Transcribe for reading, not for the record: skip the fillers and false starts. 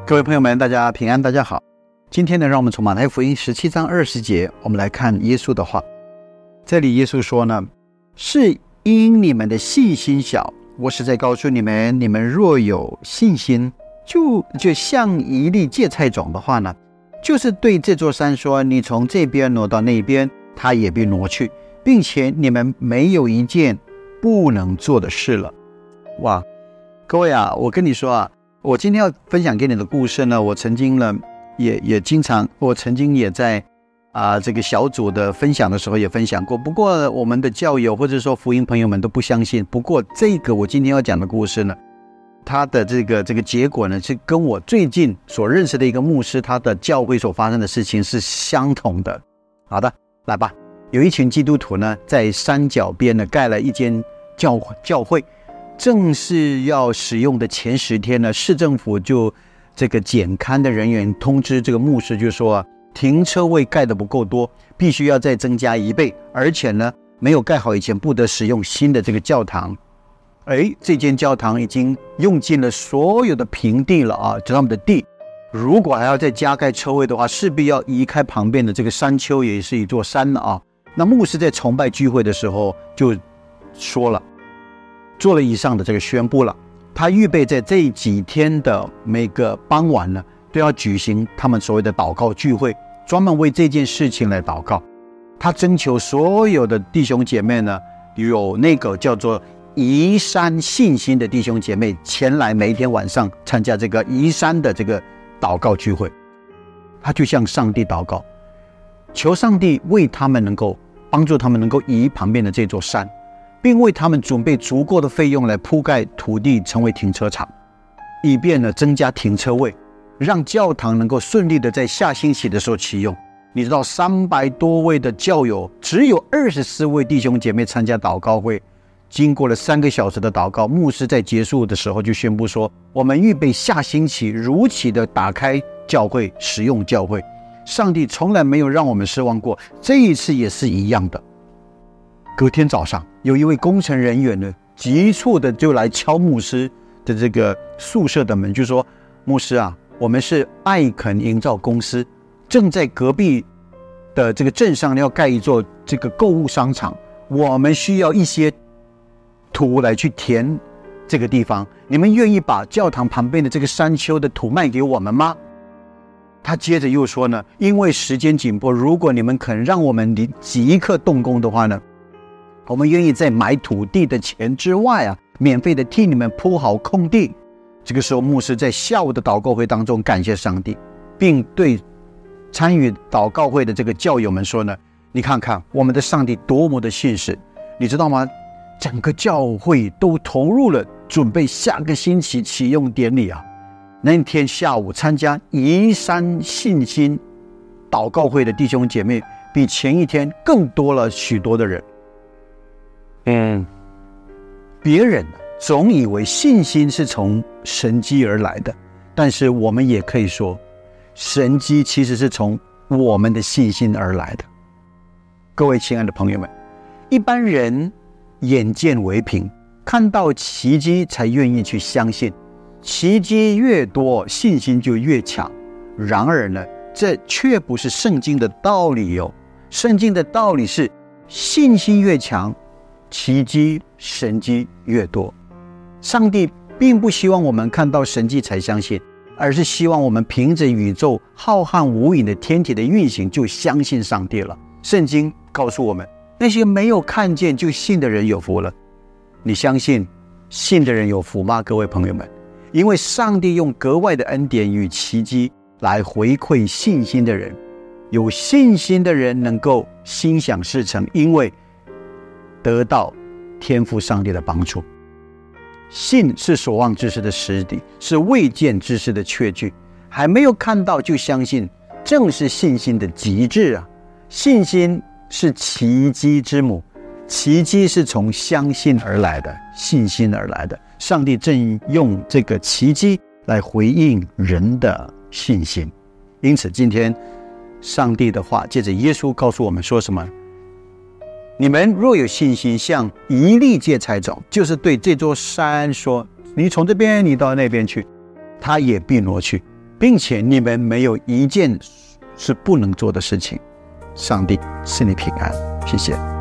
各位朋友们，大家平安，大家好。今天呢，让我们从马太福音17章20节，我们来看耶稣的话。这里耶稣说呢，是因你们的信心小，我实在告诉你们，你们若有信心，就像一粒芥菜种的话呢，就是对这座山说，你从这边挪到那边，它也必挪去，并且你们没有一件不能做的事了。哇，各位啊，我跟你说啊，我今天要分享给你的故事呢，我曾经呢我曾经也在这个小组的分享的时候也分享过，不过我们的教友或者说福音朋友们都不相信。不过这个我今天要讲的故事呢，它的这个结果呢，是跟我最近所认识的一个牧师他的教会所发生的事情是相同的。好的，来吧。有一群基督徒呢，在山脚边呢盖了一间教会，正是要使用的前10天呢，市政府就这个检勘的人员通知这个牧师，就说停车位盖得不够多，必须要再增加1倍，而且呢没有盖好以前不得使用新的这个教堂。这间教堂已经用尽了所有的平地了啊，就是他们的地，如果还要再加盖车位的话，势必要移开旁边的这个山丘，也是一座山了啊。那牧师在崇拜聚会的时候就做了以上的这个宣布了，他预备在这几天的每个傍晚呢，都要举行他们所谓的祷告聚会，专门为这件事情来祷告。他征求所有的弟兄姐妹呢，有那个叫做移山信心的弟兄姐妹前来每一天晚上参加这个移山的这个祷告聚会。他就向上帝祷告，求上帝为他们能够帮助他们能够移旁边的这座山，并为他们准备足够的费用来铺盖土地成为停车场，以便呢增加停车位，让教堂能够顺利的在下星期的时候启用。你知道300多位的教友，只有24位弟兄姐妹参加祷告会。经过了3个小时的祷告，牧师在结束的时候就宣布说，我们预备下星期如期的打开教会，使用教会。上帝从来没有让我们失望过，这一次也是一样的。隔天早上，有一位工程人员呢，急促的就来敲牧师的这个宿舍的门，就说，牧师啊，我们是艾肯营造公司，正在隔壁的这个镇上要盖一座这个购物商场，我们需要一些土来去填这个地方，你们愿意把教堂旁边的这个山丘的土卖给我们吗？他接着又说呢，因为时间紧迫，如果你们肯让我们即刻动工的话呢，我们愿意在买土地的钱之外免费的替你们铺好空地。这个时候牧师在下午的祷告会当中感谢上帝，并对参与祷告会的这个教友们说呢，你看看我们的上帝多么的信实，你知道吗？整个教会都投入了准备下个星期启用典礼啊。那天下午参加移山信心祷告会的弟兄姐妹比前一天更多了许多的人。别人总以为信心是从神迹而来的，但是我们也可以说，神迹其实是从我们的信心而来的。各位亲爱的朋友们，一般人眼见为凭，看到奇迹才愿意去相信，奇迹越多，信心就越强。然而呢，这却不是圣经的道理哟。圣经的道理是，信心越强，奇迹神迹越多。上帝并不希望我们看到神迹才相信，而是希望我们凭着宇宙浩瀚无垠的天体的运行就相信上帝了。圣经告诉我们，那些没有看见就信的人有福了。你相信信的人有福吗？各位朋友们，因为上帝用格外的恩典与奇迹来回馈信心的人。有信心的人能够心想事成，因为得到天父上帝的帮助。信是所望之事的实底，是未见之事的确据。还没有看到就相信，正是信心的极致啊！信心是奇迹之母，奇迹是从相信而来的，信心而来的。上帝正用这个奇迹来回应人的信心。因此今天上帝的话借着耶稣告诉我们说什么？你们若有信心，像一粒芥菜种，就是对这座山说，你从这边你到那边去，它也必挪去， 并且你们没有一件是不能做的事情。上帝赐你平安，谢谢。